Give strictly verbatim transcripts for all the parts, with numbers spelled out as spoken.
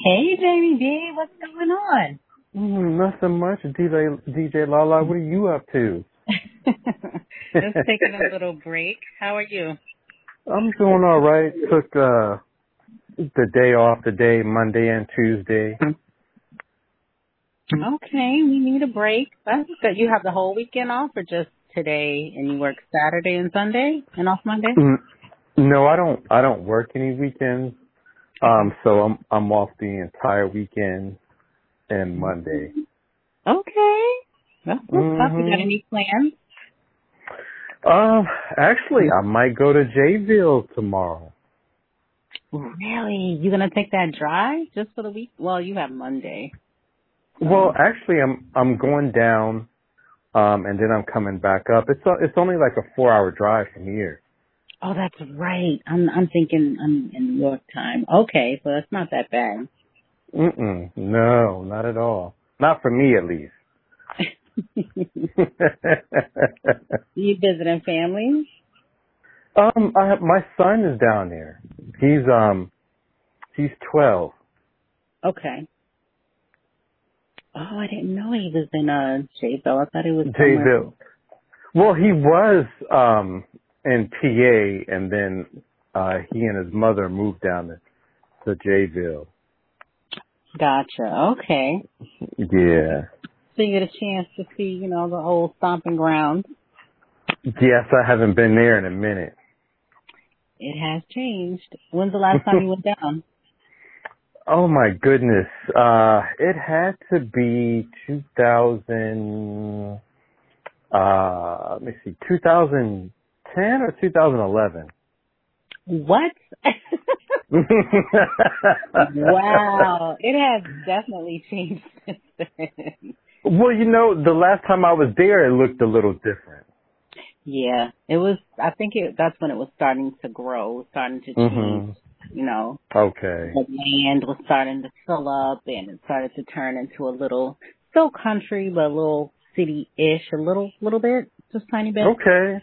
Hey, Jamie B, what's going on? Mm, nothing much. D J D J Lala, what are you up to? Just taking a little break. How are you? I'm doing all right. Took uh the day off today, Monday and Tuesday. Okay, we need a break. That's good. You have the whole weekend off, or just today, and you work Saturday and Sunday, and off Monday? Mm, no, I don't. I don't work any weekends. Um, so I'm I'm off the entire weekend and Monday. Okay. That's what's up. You got Mhm. any plans? Um, actually, I might go to Jayville tomorrow. Really? You gonna take that drive just for the week? Well, you have Monday. So. Well, actually, I'm I'm going down, um, and then I'm coming back up. It's a, it's only like a four hour drive from here. Oh, that's right. I'm I'm thinking I'm in New York time. Okay, so it's not that bad. Mm-mm. No, not at all. Not for me, at least. You visiting family? um, I have, my son is down there. He's um, he's twelve. Okay. Oh, I didn't know he was in uh Jayville. I thought he was somewhere. Jayville. Well, he was um in P A, and then uh he and his mother moved down to, to Jayville. Gotcha. Okay. Yeah. So you get a chance to see, you know, the old stomping grounds. Yes, I haven't been there in a minute. It has changed. When's the last time you went down? Oh my goodness. Uh, it had to be two thousand, uh, let me see, two thousand ten or two thousand eleven. What? Wow. It has definitely changed since then. Well, you know, the last time I was there, it looked a little different. Yeah. It was, I think it, that's when it was starting to grow, starting to change, Mhm. you know. Okay. The land was starting to fill up and it started to turn into a little, still country, but a little city-ish, a little, little bit, just tiny bit. Okay.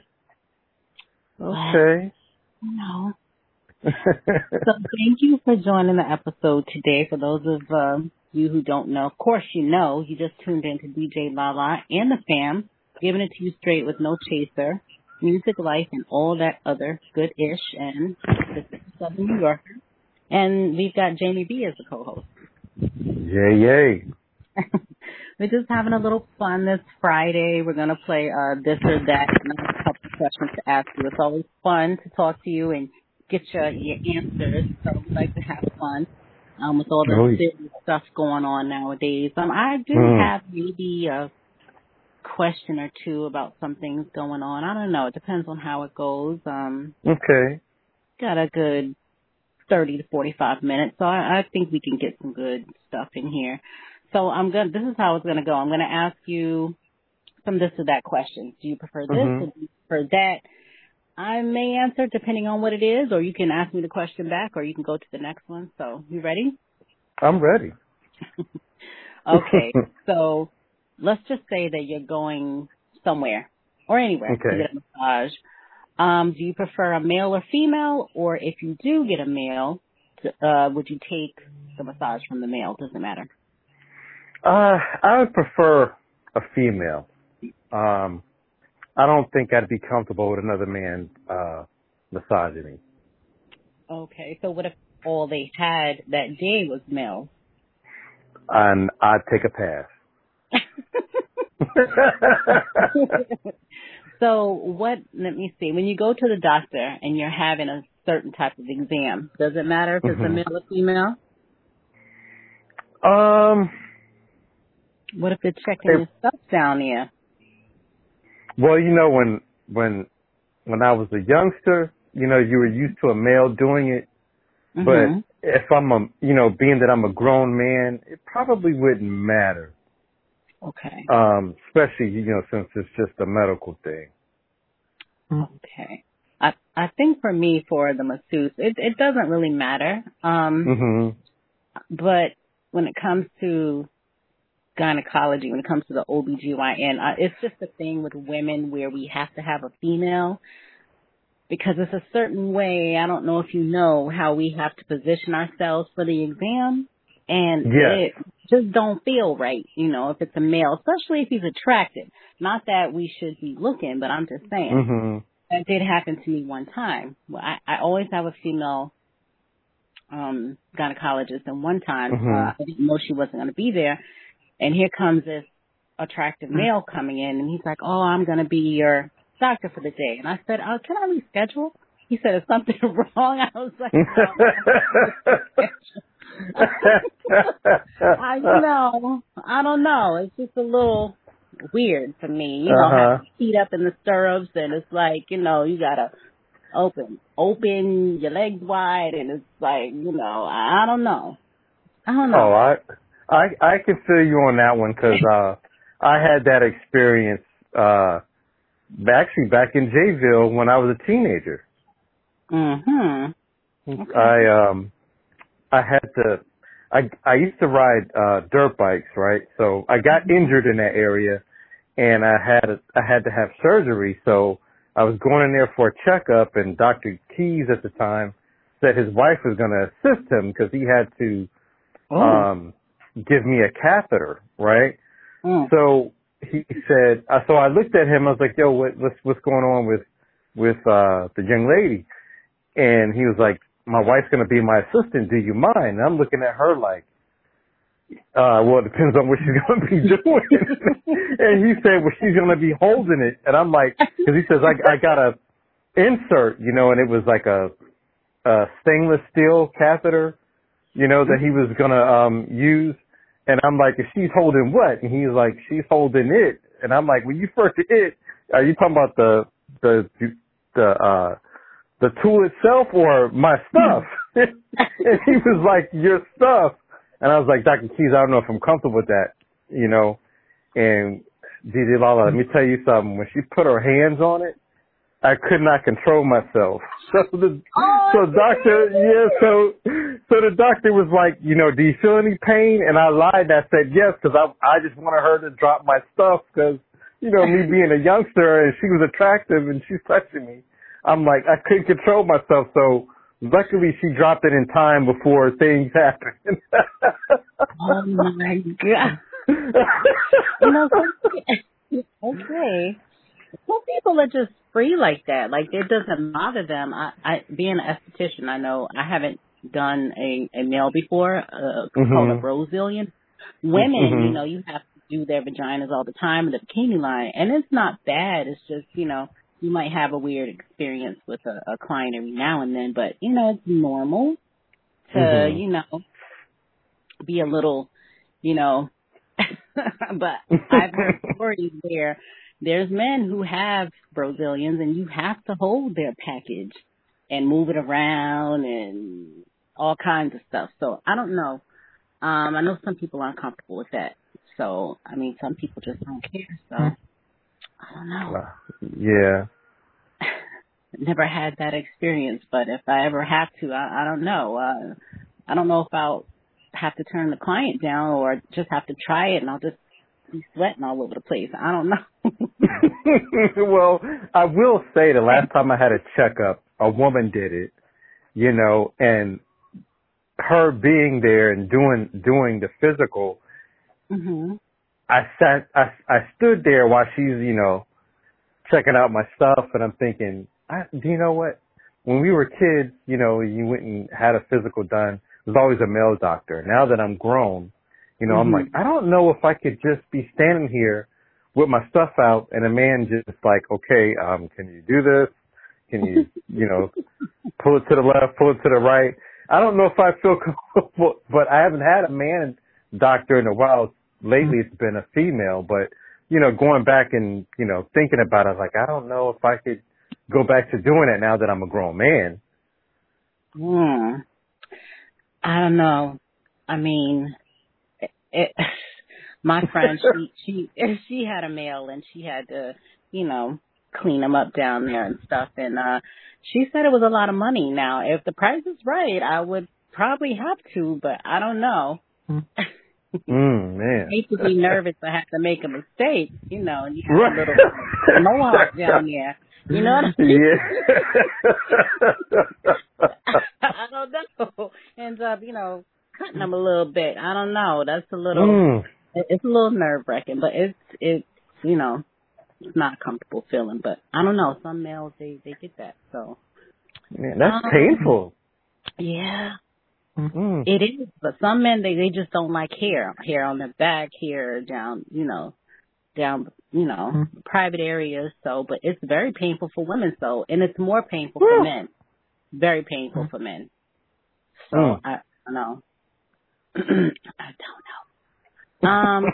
Okay. No. So thank you for joining the episode today. For those of uh, you who don't know, of course you know, you just tuned in to D J Lala and the fam, giving it to you straight with no chaser, music, life, and all that other good-ish, and this is Southern New Yorker. And we've got Jamie B as the co-host. Yay, yay. We're just having a little fun this Friday. We're going to play uh, this or that, and I have a couple of questions to ask you. It's always fun to talk to you and get your, your answers, so we like to have fun um, with all the Oh, serious stuff going on nowadays. Um, I do mm. have maybe a question or two about some things going on. I don't know. It depends on how it goes. Um, Okay. got a good thirty to forty-five minutes, so I, I think we can get some good stuff in here. So I'm going. This is how it's going to go. I'm going to ask you some this or that questions. Do you prefer this or Mhm. do you prefer that? I may answer depending on what it is, or you can ask me the question back, or you can go to the next one. So you ready? I'm ready. Okay. So let's just say that you're going somewhere or anywhere to Okay. get a massage. Um, do you prefer a male or female, or if you do get a male, uh, would you take the massage from the male? Doesn't matter. Uh, I would prefer a female. Um, I don't think I'd be comfortable with another man uh massaging me. Okay. So what if all they had that day was male? And I'd take a pass. So what, let me see, when you go to the doctor and you're having a certain type of exam, does it matter if it's a hmm male or female? Um, What if they're checking it, your stuff down there? well, you know, when when when I was a youngster, you know, you were used to a male doing it. But Mm-hmm. if I'm a, you know, being that I'm a grown man, it probably wouldn't matter. Okay. Um, especially, you know, since it's just a medical thing. Okay. I I think for me, for the masseuse, it it doesn't really matter. Um, hmm but when it comes to gynecology, when it comes to the O B G Y N, uh, it's just a thing with women where we have to have a female because it's a certain way. I don't know if you know how we have to position ourselves for the exam. And yes. it just don't feel right, you know, if it's a male, especially if he's attractive. Not that we should be looking, but I'm just saying. Mm-hmm. That did happen to me one time. Well, I, I always have a female um gynecologist, and one time Mm-hmm. uh, I didn't know she wasn't going to be there. And here comes this attractive male coming in, and he's like, oh, I'm going to be your doctor for the day. And I said, oh, can I reschedule? He said, is something wrong? I was like, no. I, you know, I don't know. It's just a little weird for me. You know, uh-huh. have your feet up in the stirrups, and it's like, you know, you got to open, open your legs wide, and it's like, you know, I don't know. I don't know. Oh, I, I, I can feel you on that one because uh, I had that experience uh, actually back in Jayville when I was a teenager. Mm-hmm. Okay. I um, I had to, I I used to ride uh, dirt bikes, right? So I got injured in that area, and I had a, I had to have surgery. So I was going in there for a checkup, and Doctor Keys at the time said his wife was going to assist him because he had to. Oh. Um, give me a catheter, right? Mm. So he said, uh, so I looked at him, I was like, yo, what, what's, what's going on with, with, uh, the young lady? And he was like, my wife's going to be my assistant. Do you mind? And I'm looking at her like, uh, well, it depends on what she's going to be doing. And he said, well, she's going to be holding it. And I'm like, cause he says, I, I got a insert, you know, and it was like a, a stainless steel catheter, you know, that he was going to, um, use. And I'm like, if she's holding what? And he's like, she's holding it. And I'm like, when you first it, are you talking about the, the, the, uh, the tool itself or my stuff? And he was like, your stuff. And I was like, Doctor Keys, I don't know if I'm comfortable with that, you know. And D J Lala, let me tell you something. When she put her hands on it, I could not control myself. So the oh, so doctor, yeah, so so the doctor was like, you know, do you feel any pain? And I lied. I said yes because I I just wanted her to drop my stuff because, you know, me being a youngster and she was attractive and she's touching me. I'm like, I couldn't control myself. So luckily she dropped it in time before things happened. Oh my God. You know, okay. Some people are just free like that. Like, it doesn't bother them. I, I being an esthetician, I know I haven't done a, a male before, uh, mm-hmm. called a Brazilian. Women, mm-hmm. you know, you have to do their vaginas all the time in the bikini line. And it's not bad. It's just, you know, you might have a weird experience with a, a client every now and then. But, you know, it's normal to, mm-hmm. you know, be a little, you know, but I've heard stories where there's men who have Brazilians and you have to hold their package and move it around and all kinds of stuff. So I don't know. Um, I know some people aren't comfortable with that. So, I mean, some people just don't care. So, I don't know. Yeah. Never had that experience, but if I ever have to, I, I don't know. Uh, I don't know if I'll have to turn the client down or just have to try it and I'll just be sweating all over the place. I don't know. Well, I will say the last time I had a checkup, a woman did it, you know, and her being there and doing doing the physical, mm-hmm. I sat, I, I stood there while she's, you know, checking out my stuff, and I'm thinking, I, do you know what? When we were kids, you know, you went and had a physical done. There was always a male doctor. Now that I'm grown, you know, mm-hmm. I'm like, I don't know if I could just be standing here with my stuff out and a man just like, okay, um, can you do this? Can you, you know, pull it to the left, pull it to the right? I don't know if I feel comfortable, but I haven't had a man doctor in a while. Lately it's been a female, but, you know, going back and, you know, thinking about it, I was like, I don't know if I could go back to doing it now that I'm a grown man. Hmm. I don't know. I mean, it, it, my friend, she, she, she had a male and she had to, you know, clean him up down there and stuff. And, uh, she said it was a lot of money. Now, if the price is right, I would probably have to, but I don't know. Mm, man. I hate to be nervous. I have to make a mistake, you know, and you have right. a little mohawk down there. You know what I mean? Yeah. I don't know. Ends up, you know, cutting them a little bit. I don't know. That's a little, Mm. it's a little nerve wracking, but it's, it's, you know, it's not a comfortable feeling. But I don't know. Some males, they, they get that. So. Man, that's Um, painful. yeah. Mm. It is, but some men they, they just don't like hair, hair on their back, hair down, you know, down, you know, private areas. So, but it's very painful for women. So, and it's more painful for Woo. men. Very painful for men. So Mm. I, I don't know. I don't know. Um,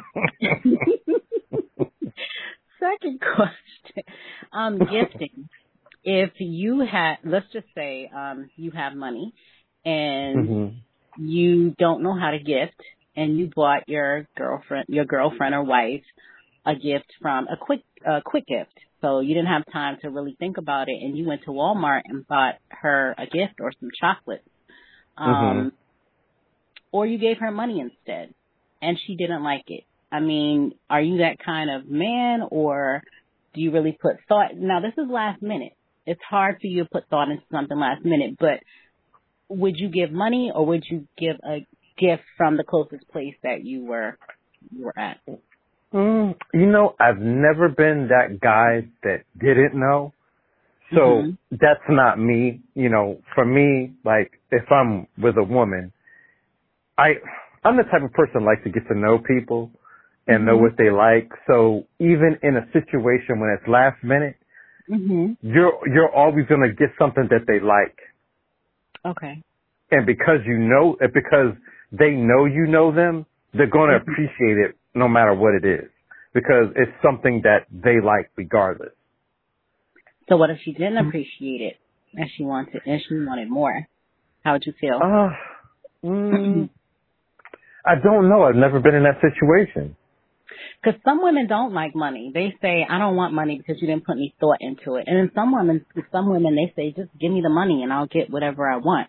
second question. Um, gifting. If you had, let's just say, um, you have money and Mm-hmm. you don't know how to gift, and you bought your girlfriend, your girlfriend or wife, a gift from a quick, a quick gift. So you didn't have time to really think about it, and you went to Walmart and bought her a gift or some chocolates, Mm-hmm. um, or you gave her money instead, and she didn't like it. I mean, are you that kind of man, or do you really put thought? Now, this is last minute. It's hard for you to put thought into something last minute, but would you give money or would you give a gift from the closest place that you were you were at? Mm, you know, I've never been that guy that didn't know. So Mhm. that's not me. You know, for me, like if I'm with a woman, I I'm the type of person that likes to get to know people and know Mhm. what they like. So even in a situation when it's last minute, Mhm. you're you're always gonna get something that they like. Okay. And because you know, because they know you know them, they're going to Mhm. appreciate it no matter what it is. Because it's something that they like regardless. So what if she didn't appreciate it and she wanted and she wanted more? How would you feel? Uh, mm, I don't know. I've never been in that situation. Because some women don't like money. They say, "I don't want money because you didn't put any thought into it." And then some women, some women, they say, "Just give me the money and I'll get whatever I want."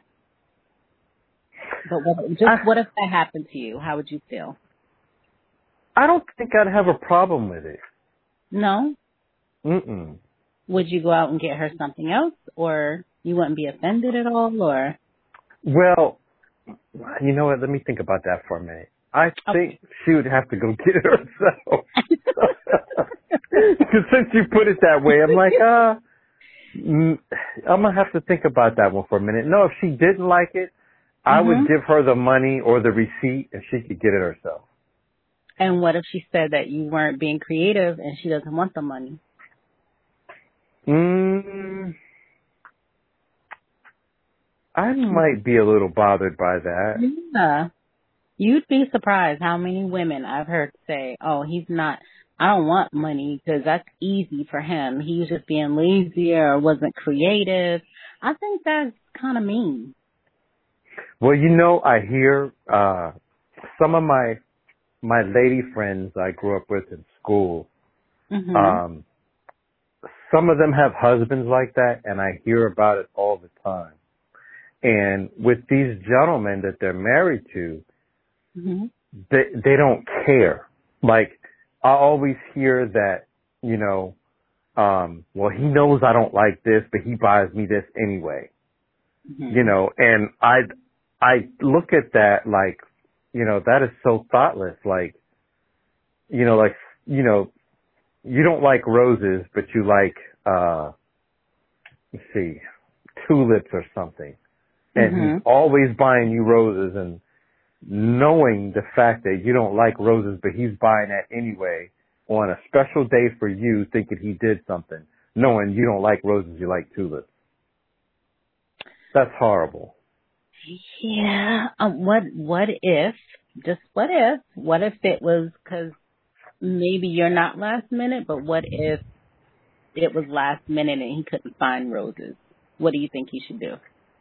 But what, just I, what if that happened to you? How would you feel? I don't think I'd have a problem with it. No? Mm-mm. Would you go out and get her something else, or you wouldn't be offended at all, or? Well, you know what? Let me think about that for a minute. I Okay. think she would have to go get it herself. Because since you put it that way, I'm like, uh, mm, I'm going to have to think about that one for a minute. No, if she didn't like it, I would Mhm. give her the money or the receipt and she could get it herself. And what if she said that you weren't being creative and she doesn't want the money? Mm, I might be a little bothered by that. Yeah. You'd be surprised how many women I've heard say, "Oh, he's not, I don't want money because that's easy for him. He was just being lazy or wasn't creative." I think that's kind of mean. Well, you know, I hear, uh, some of my, my lady friends I grew up with in school, Mhm. um, some of them have husbands like that and I hear about it all the time. And with these gentlemen that they're married to, Mhm. they, they don't care. Like, I always hear that, you know, um, well, he knows I don't like this, but he buys me this anyway. You Mhm. know, and I, I look at that like, you know, that is so thoughtless. Like, you know, like, you know, you don't like roses, but you like, uh, let's see, tulips or something. And he's Mhm. always buying you roses and knowing the fact that you don't like roses, but he's buying that anyway on a special day for you, thinking he did something, knowing you don't like roses, you like tulips. That's horrible. Yeah. Um, what What if? Just what if? What if it was because maybe you're not last minute, but what if it was last minute and he couldn't find roses? What do you think he should do?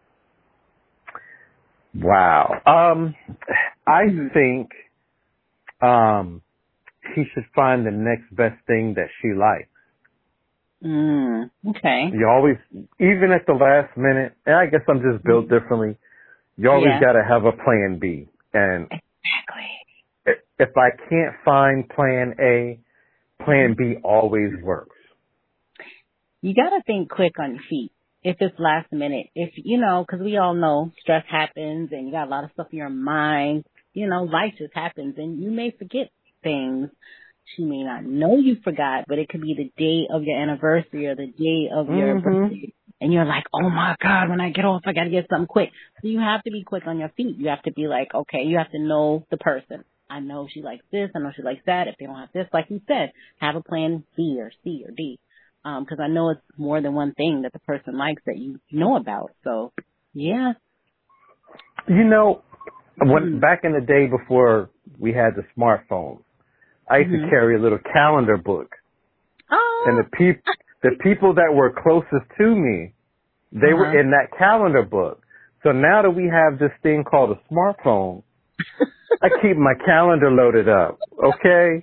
Wow. Um, I Mhm. think, um, he should find the next best thing that she likes. Mm, okay. You always, even at the last minute, and I guess I'm just built differently, you always Yeah. got to have a plan B. And Exactly. i- if I can't find plan A, plan Mhm. B always works. You got to think quick on your feet. if it's last minute, if, you know, because we all know stress happens and you got a lot of stuff in your mind, you know, life just happens and you may forget things. She may not know you forgot, but it could be the day of your anniversary or the day of your Mm-hmm. birthday. And you're like, oh my God, when I get off, I got to get something quick. So you have to be quick on your feet. You have to be like, okay, you have to know the person. I know she likes this. I know she likes that. If they don't have this, like you said, have a plan B or C or D. Um, cause I know it's more than one thing that the person likes that you know about. So yeah. You know, when, back in the day before we had the smartphones, I used Mm-hmm. to carry a little calendar book. Oh. And the peop the people that were closest to me, they Uh-huh. were in that calendar book. So now that we have this thing called a smartphone, I keep my calendar loaded up, okay?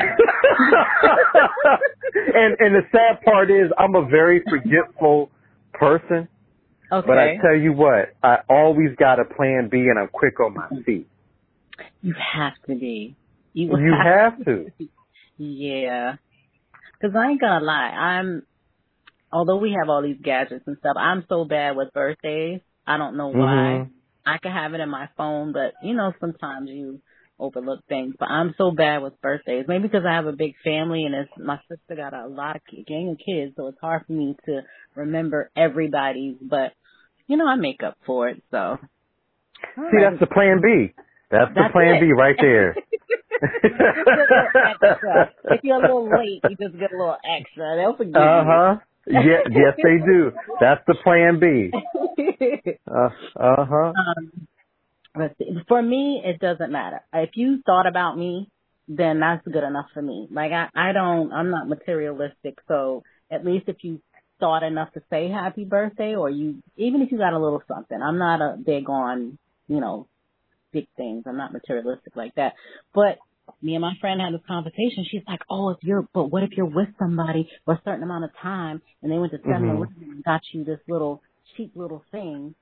and and the sad part is I'm a very forgetful person. Okay. But I tell you what, I always got a plan B and I'm quick on my feet. You have to be. You, You have, have to. Yeah. Because I ain't gonna lie, I'm, although we have all these gadgets and stuff, I'm so bad with birthdays. I don't know why. Mm-hmm. I can have it in my phone, but, you know, sometimes you overlook things. But I'm so bad with birthdays. Maybe because I have a big family and it's, my sister got a lot of gang of kids, so it's hard for me to remember everybody's. But, you know, I make up for it, so. All See, right. that's the plan B. That's, That's the plan it. B right there. Just get a little extra. If you're a little late, you just get a little extra. They'll forgive Uh-huh. you. Yeah, yes, they do. That's the plan B. Uh, uh-huh. um, let's see. For me, it doesn't matter. If you thought about me, then that's good enough for me. Like, I, I don't, I'm not materialistic, so at least if you thought enough to say happy birthday, or you, even if you got a little something, I'm not a big on, you know, big things. I'm not materialistic like that. But me and my friend had this conversation. She's like, oh, if you're, but what if you're with somebody for a certain amount of time and they went to seven eleven Mm-hmm. and got you this little cheap little thing?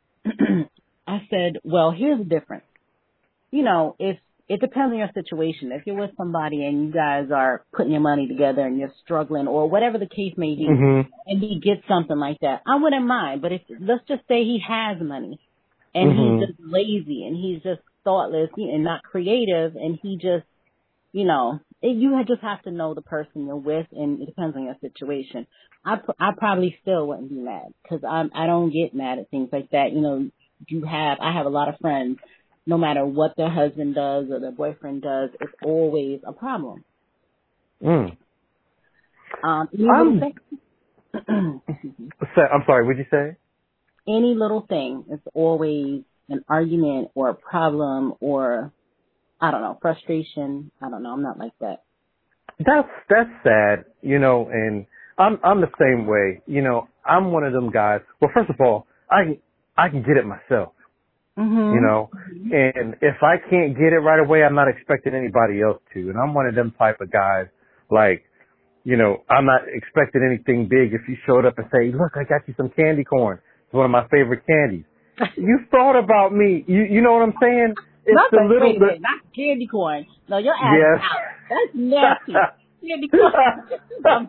I said, well, here's the difference. You know, if it depends on your situation. If you're with somebody and you guys are putting your money together and you're struggling or whatever the case may be, Mm-hmm. and he gets something like that, I wouldn't mind. But if, let's just say he has money and Mm-hmm. he's just lazy and he's just thoughtless and not creative and he just, you know, it, you just have to know the person you're with, and it depends on your situation. I, I probably still wouldn't be mad because I'm, I don't get mad at things like that. You know, you have, I have a lot of friends, no matter what their husband does or their boyfriend does, it's always a problem. Mm. Um, any I'm, little thing, I'm sorry, what'd you say? any little thing, it's always an argument or a problem or, I don't know, frustration. I don't know. I'm not like that. That's, that's sad, you know, and I'm, I'm the same way. You know, I'm one of them guys. Well, first of all, I can, I can get it myself. Mm-hmm. You know, and if I can't get it right away, I'm not expecting anybody else to. And I'm one of them type of guys, like, you know, I'm not expecting anything big. If you showed up and say, look, I got you some candy corn. It's one of my favorite candies. You thought about me. You, you know what I'm saying? It's Not the like, little wait a bit. minute, not candy corn. No, your ass Yes. is out. That's nasty. Candy corn. I'm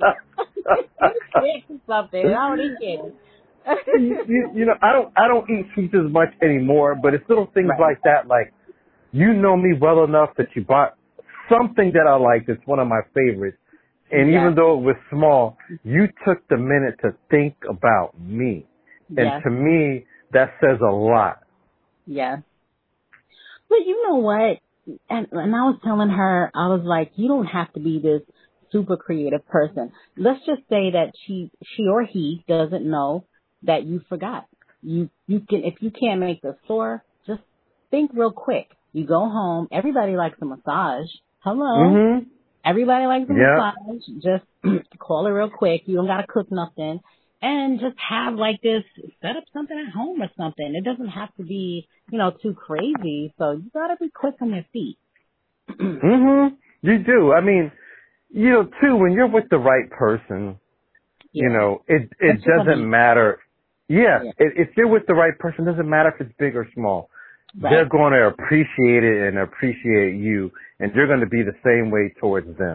joking. something. I don't eat candy. you, you, you know, I don't, I don't eat sweets as much anymore, but it's little things Right. like that. Like, you know me well enough that you bought something that I like that's one of my favorites. And Yes. even though it was small, you took the minute to think about me. And Yes. to me, that says a lot. Yes. But you know what? And, and I was telling her, I was like, you don't have to be this super creative person. Let's just say that she, she or he doesn't know that you forgot. You, you can, if you can't make the store, just think real quick. You go home. Everybody likes a massage. Hello. Mm-hmm. Everybody likes a Yep. massage. Just call it real quick. You don't got to cook nothing. And just have like this, set up something at home or something. It doesn't have to be, you know, too crazy. So you got to be quick on your feet. Mm-hmm. You do. I mean, you know, too, when you're with the right person, Yeah. you know, it, it That's what I doesn't mean. matter. Yeah. Yeah. If if you're with the right person, it doesn't matter if it's big or small. Right. They're going to appreciate it and appreciate you, and you're going to be the same way towards them.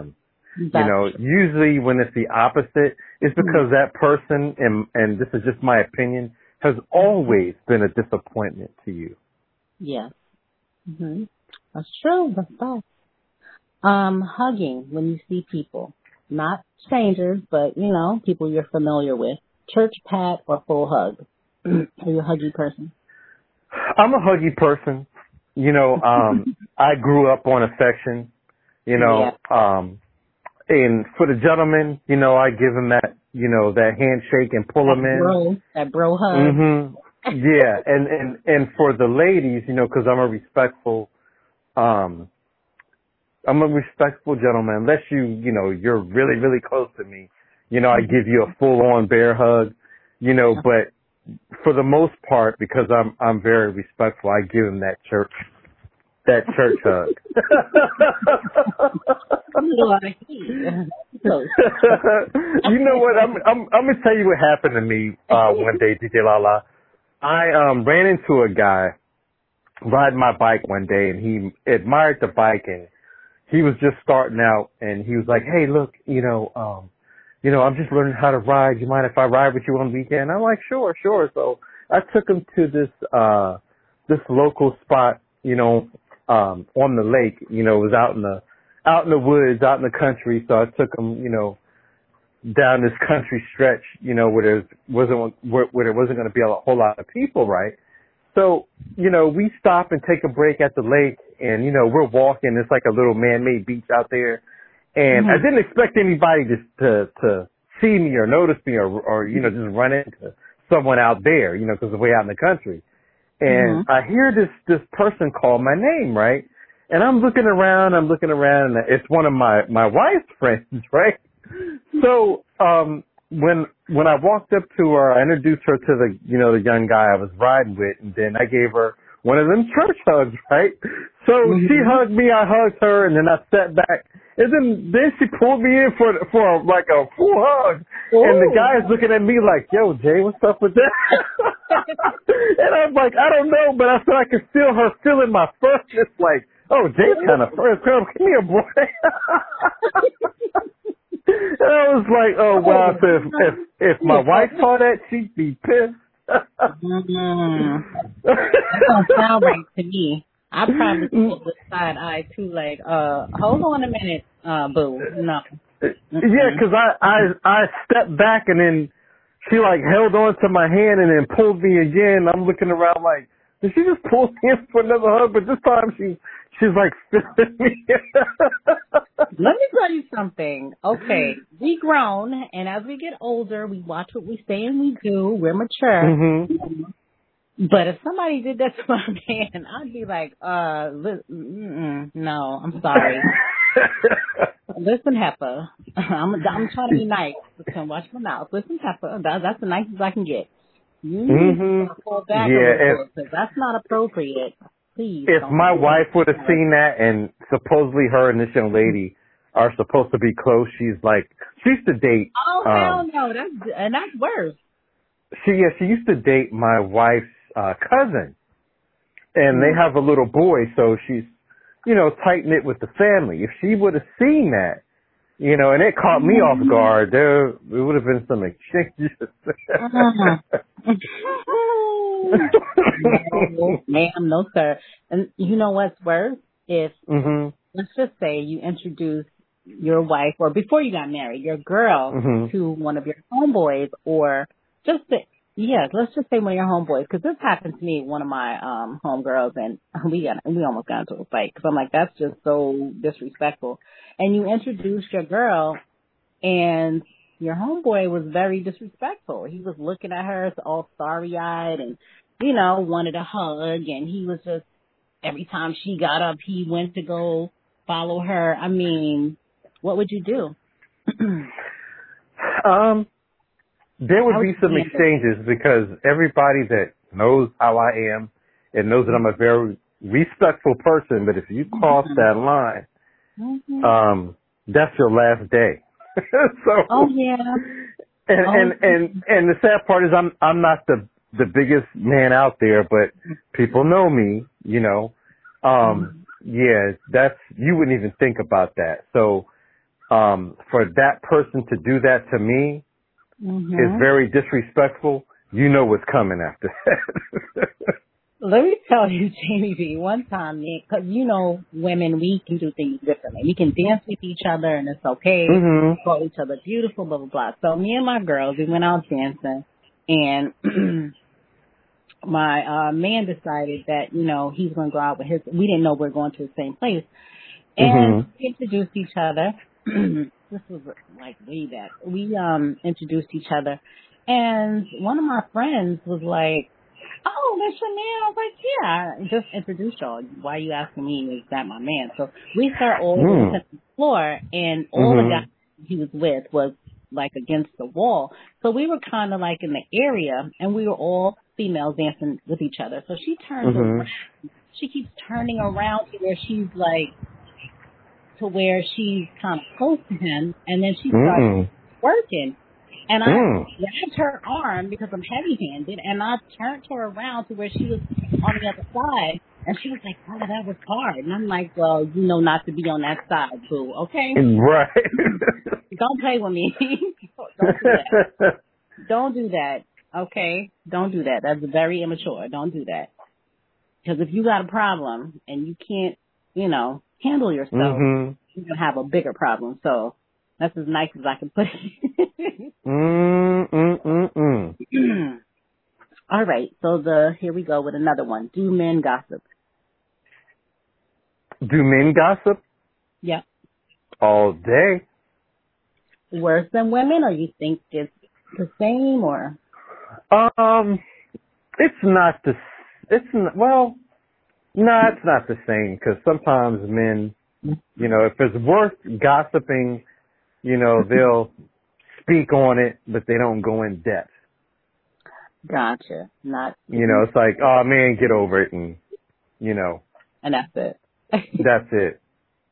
You know, usually when it's the opposite, it's because that person, and, and this is just my opinion, has always been a disappointment to you. Yes. Mm-hmm. That's true. That's that. Um, hugging when you see people, not strangers, but, you know, people you're familiar with. Church pat or full hug? Are you a huggy person? I'm a huggy person. You know, um, I grew up on affection, you know, yeah. um, and for the gentleman, you know, I give him that, you know, that handshake and pull that him in. Bro, that bro hug. Mm-hmm. Yeah. And, and, and for the ladies, you know, cause I'm a respectful, um, I'm a respectful gentleman. Unless you, you know, you're really, really close to me, you know, I give you a full on bear hug, you know, yeah. but for the most part, because I'm I'm very respectful, I give him that church that church hug. You know what? I'm I'm I'm gonna tell you what happened to me uh one day, D J Lala. I um ran into a guy riding my bike one day, and he admired the bike, and he was just starting out, and he was like, "Hey, look, you know, um." You know, I'm just learning how to ride. You mind if I ride with you on the weekend? I'm like, sure, sure. So I took him to this, uh, this local spot, you know, um, on the lake. You know, it was out in the, out in the woods, out in the country. So I took him, you know, down this country stretch, you know, where there wasn't, where, where there wasn't going to be a whole lot of people, right? So, you know, we stop and take a break at the lake, and, you know, we're walking. It's like a little man-made beach out there. And mm-hmm. I didn't expect anybody to, to, to see me or notice me or, or, you know, just run into someone out there, you know, because we're out in the country. And mm-hmm. I hear this, this person call my name, right? And I'm looking around, I'm looking around, and it's one of my, my wife's friends, right? So, um, when, when I walked up to her, I introduced her to the, you know, the young guy I was riding with, and then I gave her one of them church hugs, right? So mm-hmm. she hugged me, I hugged her, and then I sat back. And then, then she pulled me in for, for like a full hug. Ooh. And the guy is looking at me like, yo, Jay, what's up with that? And I'm like, I don't know, but I said I could feel her feeling my fur. It's like, oh, Jay's kind of fur. Come here, boy. And I was like, oh, wow. So if, if, if my wife saw that, she'd be pissed. Mm. That don't sound right to me. I probably pulled the side eye too, like, uh, hold on a minute, uh, boo. No. Mm-mm. Yeah, because I, I, I stepped back and then she like held on to my hand and then pulled me again. I'm looking around like, did she just pull me in for another hug? But this time she, she's like feeling me. Let me tell you something. Okay, we grown, and as we get older, we watch what we say and we do. We're mature. Mm-hmm. But if somebody did that to my man, I'd be like, uh, li- mm-mm, no, I'm sorry. Listen, Heifer, I'm, I'm trying to be nice. Listen, watch my mouth. Listen, Heifer, that, that's the nicest I can get. You mm-hmm. need to pull back yeah, a little bit, because that's not appropriate. Please. If my wife would have seen that, and supposedly her and this young lady are supposed to be close, she's like, she used to date. Oh, um, hell no, that's, and that's worse. She, yeah, she used to date my wife's uh, cousin, and mm. they have a little boy, so she's, you know, tight-knit with the family. If she would have seen that, you know, and it caught me off guard, there, it would have been some exchanges. No, ma'am, no, sir. And you know what's worse? If, mm-hmm. let's just say you introduce your wife, or before you got married, your girl mm-hmm. to one of your homeboys, or just the, yeah, let's just say one of your homeboys, because this happened to me, one of my um homegirls, and we got we almost got into a fight, because I'm like, that's just so disrespectful. And you introduced your girl, and your homeboy was very disrespectful. He was looking at her all starry-eyed and, you know, wanted a hug, and he was just, every time she got up, he went to go follow her. I mean, what would you do? um, there would be some exchanges, because everybody that knows how I am and knows that I'm a very respectful person, but if you cross mm-hmm. that line, mm-hmm. um, that's your last day. So, oh yeah. And, oh. and and and the sad part is I'm I'm not the the biggest man out there, but people know me, you know. Um, mm-hmm. Yeah, that's, you wouldn't even think about that. So, um, for that person to do that to me Mm-hmm. is very disrespectful. You know what's coming after that. Let me tell you, Jamie B, one time, because you know, women, we can do things differently. We can dance with each other, and it's okay. hmm Call each other beautiful, blah, blah, blah. So me and my girls, we went out dancing, and my uh man decided that, you know, he's going to go out with his, we didn't know we were going to the same place. And hmm we introduced each other. This was like way back. We um introduced each other. And one of my friends was like, oh, that's your man? I was like, yeah, I just introduced y'all. Why are you asking me, is that my man? So we start all Mm. on the floor, and all the hmm guys he was with was like against the wall. So we were kind of like in the area, and we were all females dancing with each other. So she turns hmm around. She keeps turning around to where she's like, to where she's kind of close to him, and then she starts Mm-mm. working. And I Mm. grabbed her arm because I'm heavy-handed, and I turned her around to where she was on the other side, and she was like, oh, that was hard. And I'm like, well, you know not to be on that side, boo, okay? Right. Don't play with me. Don't do that. Don't do that, okay? Don't do that. That's very immature. Don't do that. Because if you got a problem and you can't, you know, handle yourself, hmm you're going to have a bigger problem. So that's as nice as I can put it. Mm-mm-mm-mm. All right. So the here we go with another one. Do men gossip? Do men gossip? Yep. All day. Worse than women, or you think it's the same, or? Um, it's not the, it's not, well, no, it's not the same, because sometimes men, you know, if it's worth gossiping, you know, they'll speak on it, but they don't go in depth. Gotcha. Not. You know, it's like, oh man, get over it, and, you know, And that's it. that's it.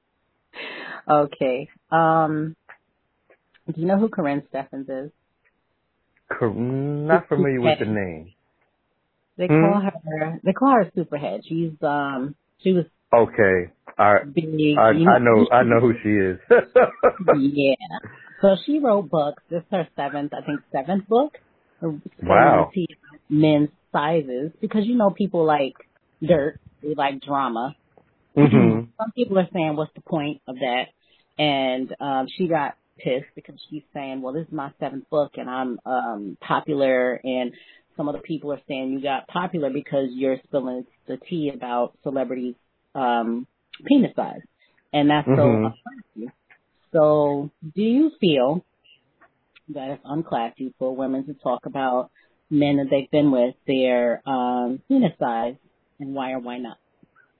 Okay. Um. Do you know who Corinne Steffens is? Cor- Not familiar with the name. They Hmm? call her. They call her Superhead. She's um. She was Okay. I, big. I, You I know. know, I know who she is. Yeah. So she wrote books. This is her seventh, I think, seventh book. Wow. Celebrity men's sizes, because you know people like dirt. They like drama. hmm Some people are saying, what's the point of that? And um she got pissed because she's saying, well, this is my seventh book and I'm um popular, and some other people are saying you got popular because you're spilling the tea about celebrities' um penis size. And that's so hmm unclassy. So do you feel that it's unclassy for women to talk about men that they've been with, their um penis size, and why or why not?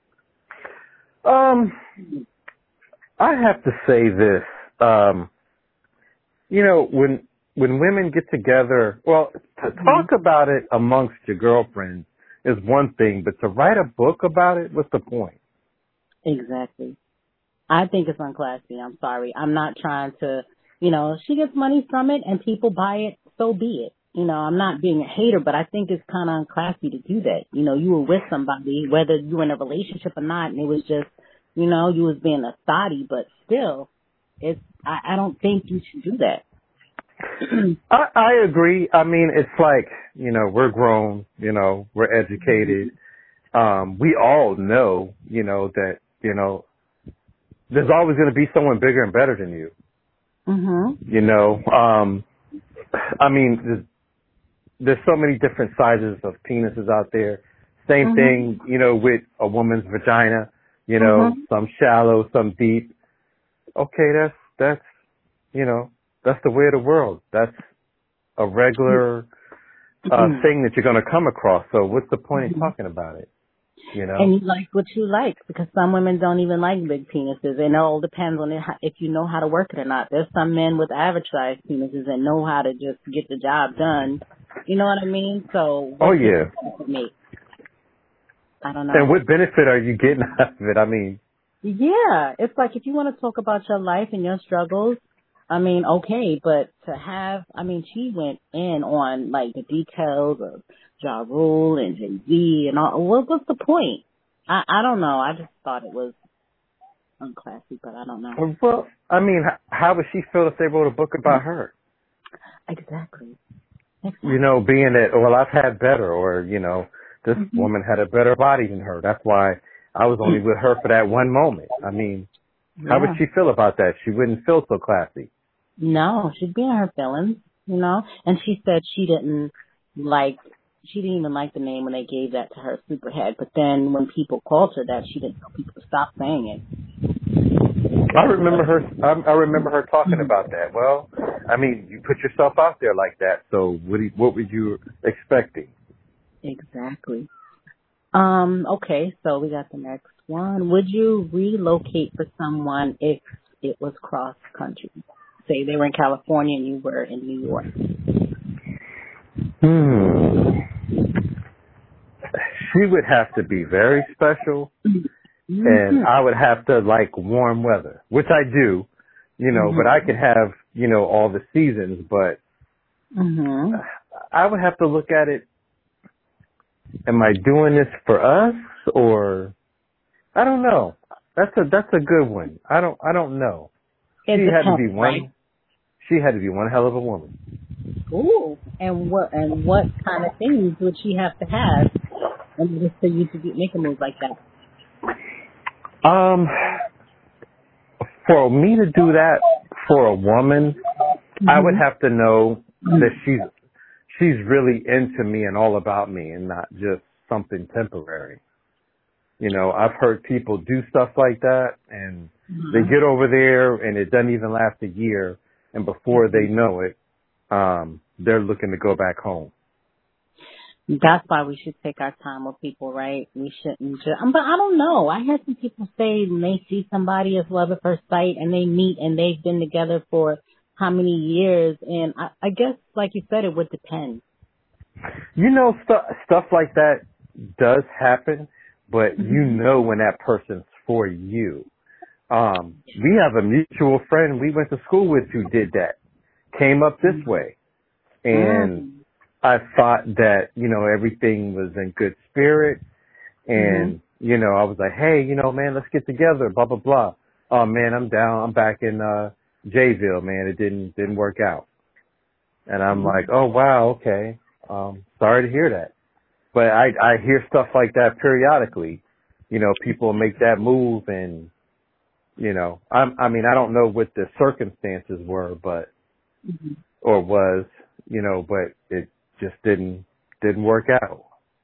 Um, I have to say this. Um, you know, when when women get together, well, to talk about it amongst your girlfriends is one thing, but to write a book about it, what's the point? Exactly. I think it's unclassy. I'm sorry. I'm not trying to, you know, she gets money from it and people buy it, so be it. You know, I'm not being a hater, but I think it's kind of unclassy to do that. You know, you were with somebody, whether you were in a relationship or not, and it was just, you know, you was being a thotty, but still, it's, I, I don't think you should do that. I, I agree. I mean, it's like, you know, we're grown, you know, we're educated. Um, we all know, you know, that, you know, there's always going to be someone bigger and better than you. Mhm. You know, um, I mean, there's, there's so many different sizes of penises out there. Same Mhm. thing, you know, with a woman's vagina, you know, Mhm. some shallow, some deep. Okay, that's, that's, you know, that's the way of the world. That's a regular uh, thing that you're going to come across. So what's the point in talking about it? You know? And you like what you like, because some women don't even like big penises. And it all depends on it, if you know how to work it or not. There's some men with average sized penises that know how to just get the job done. You know what I mean? So Oh, what's yeah. the me? I don't And know. what benefit are you getting out of it? I mean, Yeah, it's like if you want to talk about your life and your struggles, I mean, okay, but to have, I mean, she went in on like the details of Ja Rule and Jay-Z and all. What, what's the point? I, I don't know. I just thought it was unclassy, but I don't know. Well, I mean, h- how would she feel if they wrote a book about her? Exactly. exactly. You know, being that, well, I've had better, or, you know, this mm-hmm. woman had a better body than her. That's why I was only with her for that one moment. I mean, yeah. how would she feel about that? She wouldn't feel so classy. No, she'd be in her feelings, you know. And she said she didn't like, she didn't even like the name when they gave that to her, Superhead. But then when people called her that, she didn't tell people to stop saying it. I remember her. I, I remember her talking about that. Well, I mean, you put yourself out there like that, so what? Do you, what were you expecting? Exactly. Um. Okay, so we got the next one. Would you relocate for someone if it was cross country? Say they were in California and you were in New York. Hmm. She would have to be very special, mm-hmm. and I would have to like warm weather, which I do, you know. Mm-hmm. But I could have, you know, all the seasons. But mm-hmm. I would have to look at it. Am I doing this for us, or I don't know. That's a that's a good one. I don't I don't know. It she depends, had to be one. Right? She had to be one hell of a woman. Ooh, and what and what kind of things would she have to have in order for you to be, make a move like that? Um, for me to do that for a woman, mm-hmm. I would have to know mm-hmm. that she's she's really into me and all about me, and not just something temporary. You know, I've heard people do stuff like that, and mm-hmm. they get over there, and it doesn't even last a year, and before mm-hmm. they know it, um, they're looking to go back home. That's why we should take our time with people, right? We shouldn't just, but I don't know. I had some people say when they see somebody as love at first sight and they meet and they've been together for how many years, and I, I guess, like you said, it would depend. You know, stuff stuff like that does happen, but mm-hmm. you know when that person's for you. Um, we have a mutual friend we went to school with who did that, came up this mm-hmm. way, and mm-hmm. I thought that, you know, everything was in good spirit, and, mm-hmm. you know, I was like, hey, you know, man, let's get together, blah, blah, blah. Oh, man, I'm down. I'm back in uh Jayville, man. It didn't didn't work out. And I'm mm-hmm. like, oh, wow, okay. Um, sorry to hear that. But I, I hear stuff like that periodically. You know, people make that move, and, you know, I'm, I mean, I don't know what the circumstances were, but, mm-hmm. or was, you know, but it just didn't didn't work out.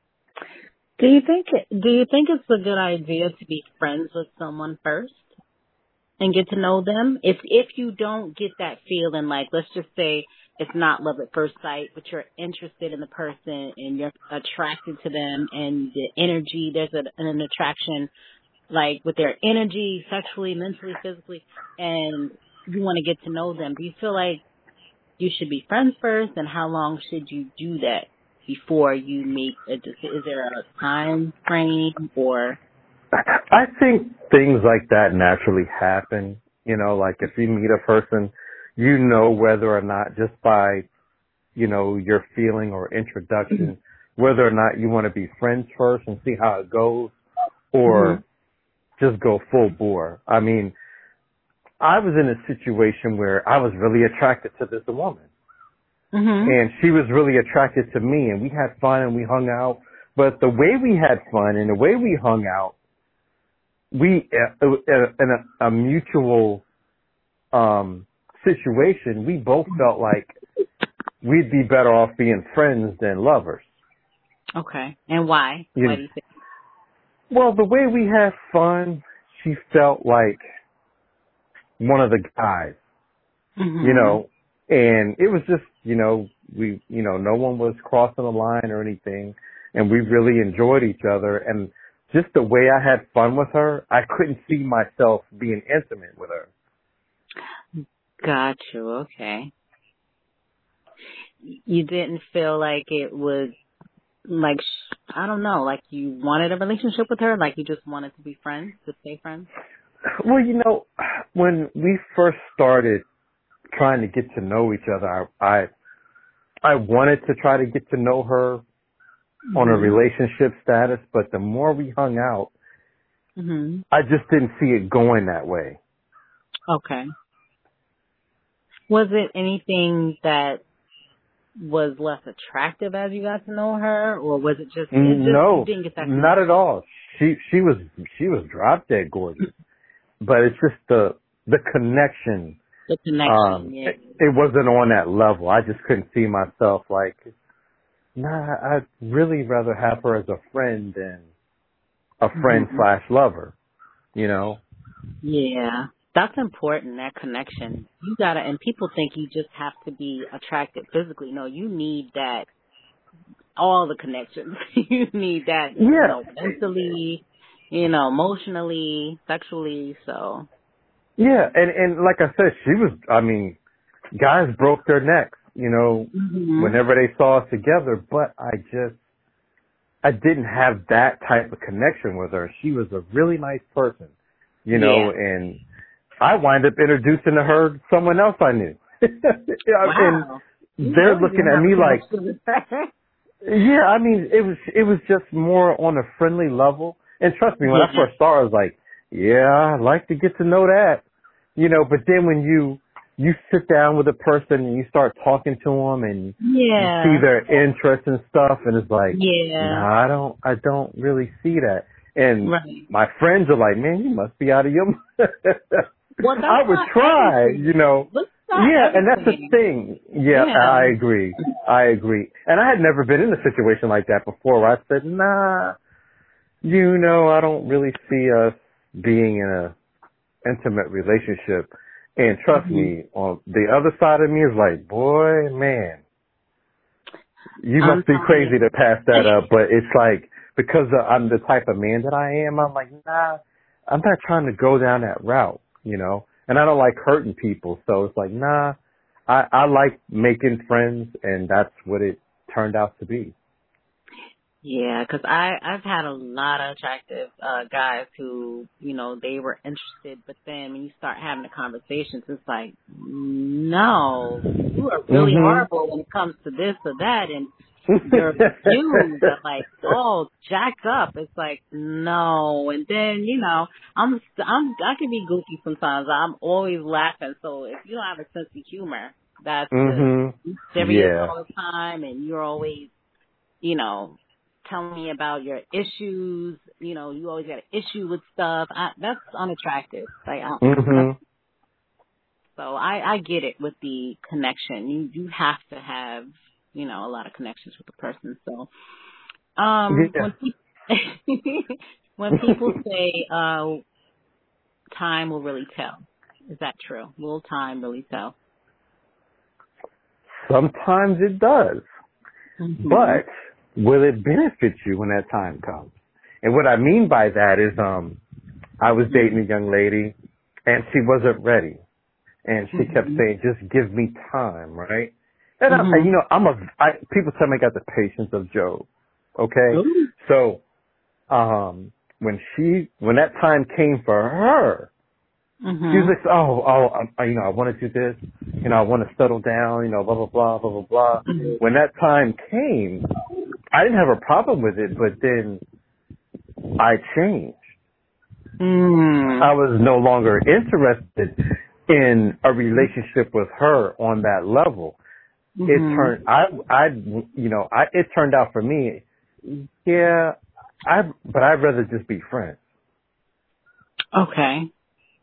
Do you think do you think it's a good idea to be friends with someone first and get to know them? If if you don't get that feeling, like, let's just say it's not love at first sight, but you're interested in the person and you're attracted to them, and the energy, there's a, an attraction, like with their energy, sexually, mentally, physically, and you want to get to know them. Do you feel like you should be friends first, and how long should you do that before you make a decision? Is there a time frame, or? I think things like that naturally happen. You know, like if you meet a person, you know whether or not, just by, you know, your feeling or introduction, whether or not you want to be friends first and see how it goes, or mm-hmm. just go full bore. I mean, I was in a situation where I was really attracted to this woman. Mm-hmm. And she was really attracted to me, and we had fun and we hung out. But the way we had fun and the way we hung out, we, uh, uh, in a, a mutual um, situation, we both felt like we'd be better off being friends than lovers. Okay. And why? You why know, do you think? Well, the way we had fun, she felt like one of the guys, mm-hmm. you know, and it was just, you know, we, you know, no one was crossing the line or anything, and we really enjoyed each other. And just the way I had fun with her, I couldn't see myself being intimate with her. Got you. Okay. You didn't feel like it was, like, I don't know, like you wanted a relationship with her, like you just wanted to be friends, to stay friends? Well, you know, when we first started trying to get to know each other, I I, I wanted to try to get to know her mm-hmm. on a relationship status, but the more we hung out, Mm-hmm. I just didn't see it going that way. Okay. Was it anything that was less attractive as you got to know her, or was it just, it just No, you didn't get that not at all. She she was she was drop dead gorgeous, but it's just the the connection. The connection, Um, yeah. it, it wasn't on that level. I just couldn't see myself like, nah. I'd really rather have her as a friend than a friend Mm-hmm. slash lover. You know. Yeah. That's important, that connection. You gotta, and people think you just have to be attracted physically. No, you need that, all the connections. You need that, you Yeah. know, mentally, you know, emotionally, sexually, so. Yeah, and and like I said, she was. I mean, guys broke their necks, you know, Hmm. whenever they saw us together. But I just, I didn't have that type of connection with her. She was a really nice person, you know, Yeah. and I wind up introducing to her someone else I knew. And Wow. You they're really looking didn't at have a me like, connection with her. yeah, I mean, it was it was just more on a friendly level. And trust me, when I Yeah. first saw her, I was like, yeah, I'd like to get to know that. You know, but then when you you sit down with a person and you start talking to them and you see Yeah. their interests and stuff, and it's like, Yeah. nah, I don't, I don't really see that. And Right. my friends are like, man, you must be out of your mind. Well, that's I would not try, everything. you know. That's not Yeah, and that's the everything. thing. Yeah, Yeah. I agree. I agree. And I had never been in a situation like that before where I said, nah, you know, I don't really see us being in a intimate relationship. And trust Mm-hmm. me, on the other side of me is like, boy, man, you I'm must be telling crazy to pass you. that up. But it's like, because I'm the type of man that I am, I'm like, nah, I'm not trying to go down that route, you know? And I don't like hurting people. So it's like, nah, I, I like making friends, and that's what it turned out to be. Yeah, 'cause I I've had a lot of attractive uh guys who, you know, they were interested, but then when you start having the conversations, it's like, no, you are really hmm horrible when it comes to this or that, and your views are like all jacked up. It's like, no, and then you know, I'm I'm I can be goofy sometimes. I'm always laughing, so if you don't have a sense of humor, that's just hmm you serious Yeah. all the time, and you're always, you know, telling me about your issues. You know, you always got an issue with stuff. I, that's unattractive. Like, I, hmm that's, so I, I get it with the connection. You you have to have, you know, a lot of connections with the person. So, um, Yeah. when people when people say, uh, time will really tell, is that true? Will time really tell? Sometimes it does. Mm-hmm. But will it benefit you when that time comes? And what I mean by that is, um, I was dating a young lady and she wasn't ready. And she kept Mm-hmm. saying, just give me time, right? And I, Mm-hmm. you know, I'm a, I, people tell me I got the patience of Job. Okay? Ooh. So, um, when she, when that time came for her, she was Mm-hmm. like, oh, oh, I, you know, I want to do this, you know, I want to settle down, you know, blah, blah, blah, blah, blah, blah. When that time came, I didn't have a problem with it, but then I changed. Mm. I was no longer interested in a relationship with her on that level. It Mm-hmm. turned, I, I, you know, I, it turned out for me, yeah, I, but I'd rather just be friends. Okay.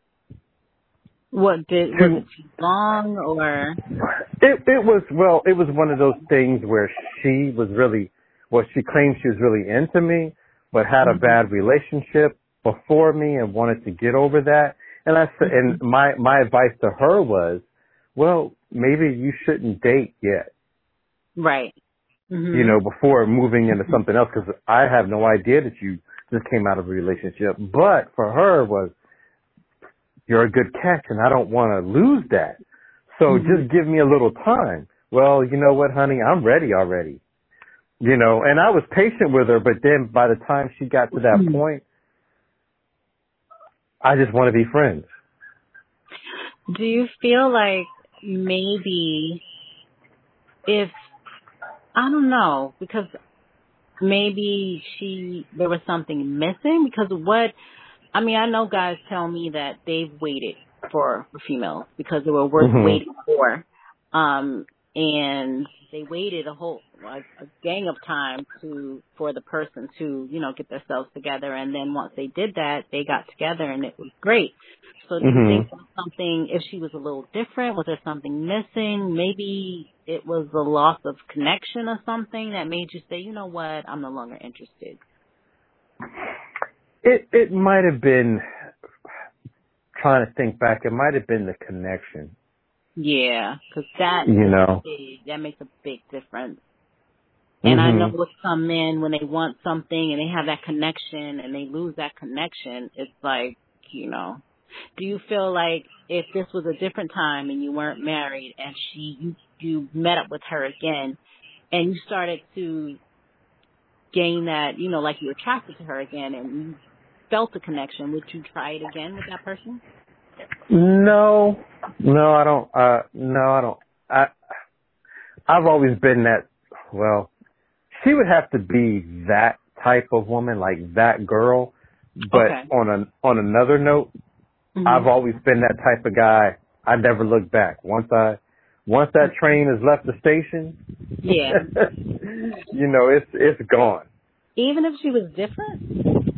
What did, was To, it too long or? it, it was, well, it was one of those things where she was really, well, she claimed she was really into me, but had a Mhm. bad relationship before me and wanted to get over that. And I said, and my, my advice to her was, well, maybe you shouldn't date yet, Right. you Mhm. know, before moving into something else, because I have no idea that you just came out of a relationship. But for her was, you're a good catch and I don't want to lose that. So Mhm. just give me a little time. Well, you know what, honey, I'm ready already. You know, and I was patient with her, but then by the time she got to that point, I just want to be friends. Do you feel like maybe if, I don't know, because maybe she, there was something missing, because what I mean, I know guys tell me that they've waited for, for females because they were worth mm-hmm. waiting for. Um, and they waited a whole, like, a gang of time to, for the person to, you know, get themselves together. And then once they did that, they got together and it was great. So do mm-hmm. you think there was something, if she was a little different, was there something missing? Maybe it was the loss of connection or something that made you say, you know what, I'm no longer interested. It, it might have been, trying to think back, it might have been the connection. Yeah, because that, you know, big, that makes a big difference. And mm-hmm. I know with some men, when they want something and they have that connection and they lose that connection, it's like, you know, do you feel like if this was a different time and you weren't married and she, you, you met up with her again and you started to gain that, you know, like you were attracted to her again and you felt the connection, would you try it again with that person? No, no, I don't, uh, no, I don't, I, I've always been that, well, she would have to be that type of woman, like that girl, but okay. on a, on another note, mm-hmm. I've always been that type of guy. I never look back. Once I, once that train has left the station, yeah, you know, it's, it's gone. Even if she was different?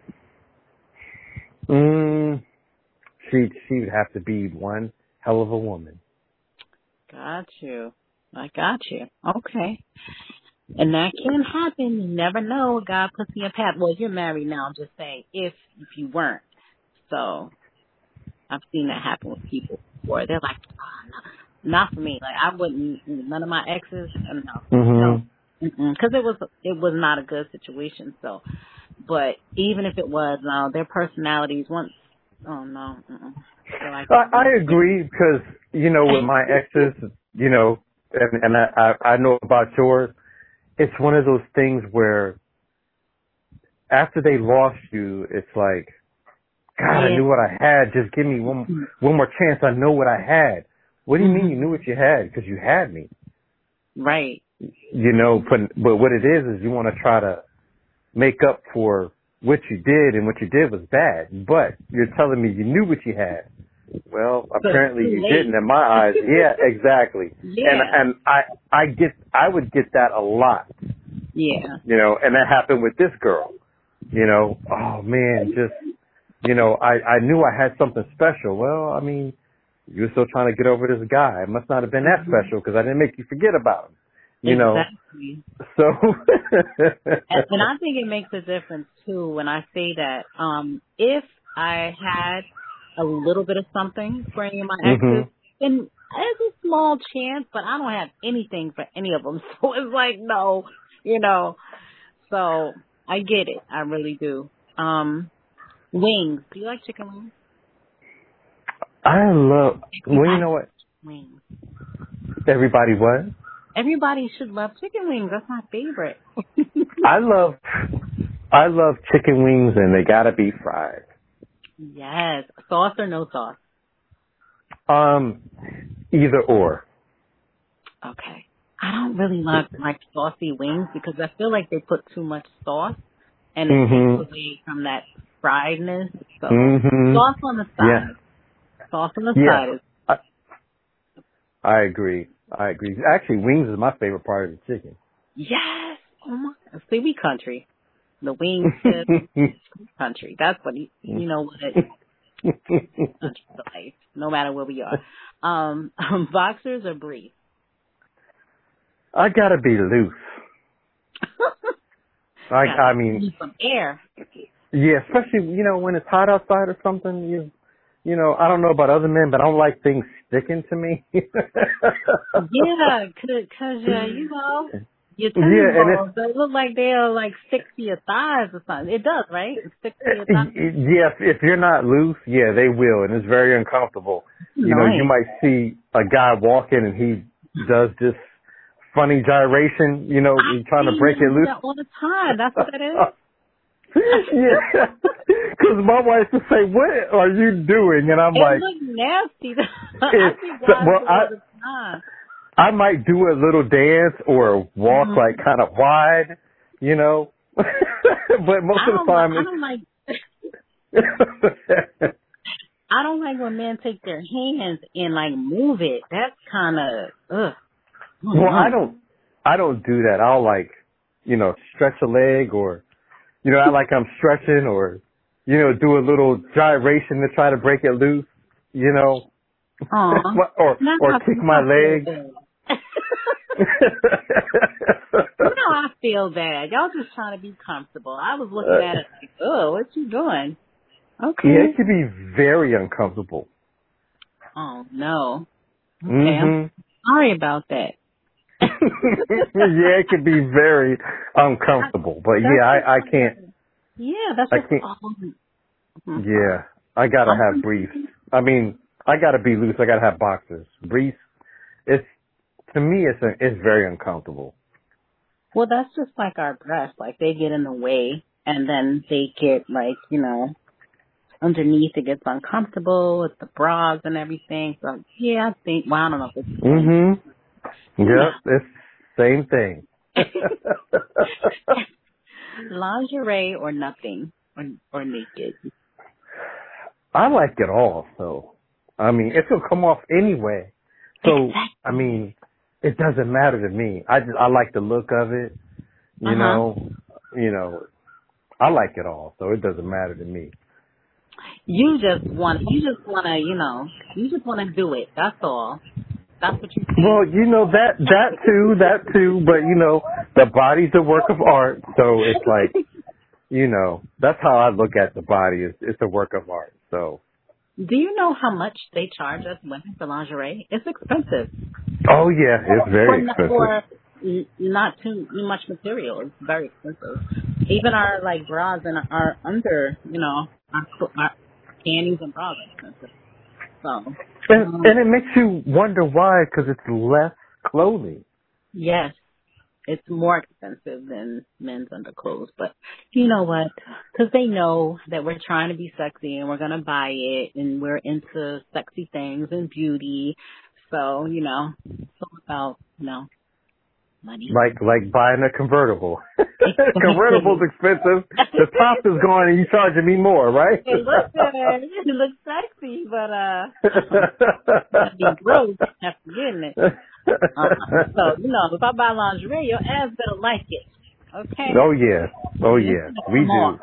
Mm, she, she would have to be one hell of a woman. Got you. I got you. Okay. And that can happen. You never know. God puts you in a path. Well, you're married now. I'm just saying, if if you weren't. So I've seen that happen with people before. They're like, oh, no, not for me. Like I wouldn't. None of my exes. No. Mm-hmm. No. Because it was it was not a good situation. So, but even if it was, no, their personalities once. Oh no. So I, I, I agree because you know with my exes, you know, and, and I, I I know about yours. It's one of those things where after they lost you, it's like, God, yeah. I knew what I had. Just give me one one more chance. I know what I had. What do you mean you knew what you had? Because you had me. Right. You know, but, but what it is is you want to try to make up for what you did, and what you did was bad. But you're telling me you knew what you had. Well, apparently you didn't in my eyes. Yeah, exactly. Yeah. And and I I get I would get that a lot. Yeah. You know, and that happened with this girl. You know, oh man, just you know, I I knew I had something special. Well, I mean, you were still trying to get over this guy. It must not have been that special because I didn't make you forget about him. You exactly. know. So and, and I think it makes a difference too when I say that. Um, if I had a little bit of something for any of my exes, mm-hmm. then there's a small chance, but I don't have anything for any of them. So it's like, no, you know. So I get it. I really do. Um, wings. Do you like chicken wings? I love, well, you know what? Wings. Everybody what? Everybody should love chicken wings. That's my favorite. I love, I love chicken wings and they gotta be fried. Yes. Sauce or no sauce? Um, either or. Okay. I don't really like like saucy wings because I feel like they put too much sauce and it mm-hmm. takes away from that friedness. So mm-hmm. sauce on the side. Yeah. Sauce on the yeah. side is. I, I agree. I agree. Actually, wings is my favorite part of the chicken. Yes. Oh my. See, we country. The wings country. That's what you, you know what it is. No matter where we are. Um, boxers or briefs? I gotta be loose. I, I mean, need some air. Yeah, especially you know when it's hot outside or something. You, you know, I don't know about other men, but I don't like things sticking to me. Yeah, cause, cause uh, you know. Your tennis yeah, balls, they look like they'll like stick to your thighs or something. It does, right? It sticks to your thighs. Yeah, if you're not loose, yeah, they will, and it's very uncomfortable. You nice. know, you might see a guy walking and he does this funny gyration. You know, I he's trying to break it loose. That all the time. That's what it is. Yeah, because my wife would say, "What are you doing?" And I'm it like, "It looks nasty." I see guys well, all I, the time. I might do a little dance or walk mm-hmm. like kind of wide, you know, but most of the time, I don't like. I don't like when men take their hands and like move it. That's kind of ugh. Well, I don't, I don't do that. I'll like, you know, stretch a leg or, you know, I like I'm stretching or, you know, do a little gyration to try to break it loose, you know, or or kick my leg. You know, I feel bad. Y'all just trying to be comfortable. I was looking at it like, oh, what you doing? Okay. Yeah, it can be very uncomfortable. Oh no. Okay, mm-hmm. I'm sorry about that. Yeah, it can be very uncomfortable, but that's yeah, I, I can't. Yeah, that's I just can't. awesome. Yeah, I gotta have briefs. I mean, I gotta be loose. I gotta have boxers. Briefs. It's to me, it's a, it's very uncomfortable. Well, that's just like our breasts. Like they get in the way, and then they get like you know underneath. It gets uncomfortable with the bras and everything. So yeah, I think. Well, I don't know if it's. Mhm. Yep, it's same thing. Lingerie or nothing, or, or naked. I like it all, so I mean, it will come off anyway. So exactly. I mean, it doesn't matter to me. I just I like the look of it, you uh-huh. know. You know, I like it all, so it doesn't matter to me. You just want, you just want to, you know, you just want to do it. That's all. That's what you think. Well, you know, that, that too, that too, but you know, the body's a work of art, so it's like, you know, that's how I look at the body. It's, it's a work of art, so. Do you know how much they charge us women for lingerie? It's expensive. Oh yeah, it's very for, expensive. For not too much material. It's very expensive. Even our, like, bras and our under, you know, our, our panties and bras are expensive. So. And, um, and it makes you wonder why, because it's less clothing. Yes. It's more expensive than men's underclothes, but you know what? Because they know that we're trying to be sexy and we're going to buy it and we're into sexy things and beauty. So, you know, it's all about, you know, money. Like, like buying a convertible. Convertible's expensive. The top is going and you charging me more, right? It looks good. It looks sexy, but, uh, that'd be gross after getting it. Uh, so, you know, if I buy lingerie, your ass better like it. Okay? Oh, yeah. Oh, yeah. We do.